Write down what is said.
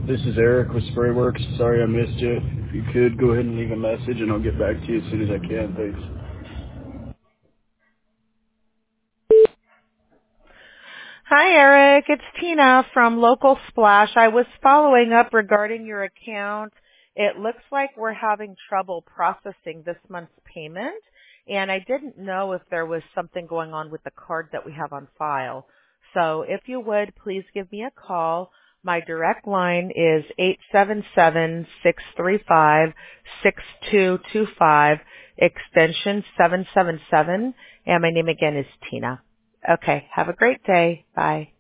This is Eric with Sprayworks. Sorry I missed you. If you could, go ahead and leave a message and I'll get back to you as soon as I can. Thanks. Hi, Eric. It's Tina from Local Splash. I was following up regarding your account. It looks like we're having trouble processing this month's payment, and I didn't know if there was something going on with the card that we have on file. So if you would, please give me a call. My direct line is 877-635-6225, extension 777, and my name again is Tina. Okay, have a great day. Bye.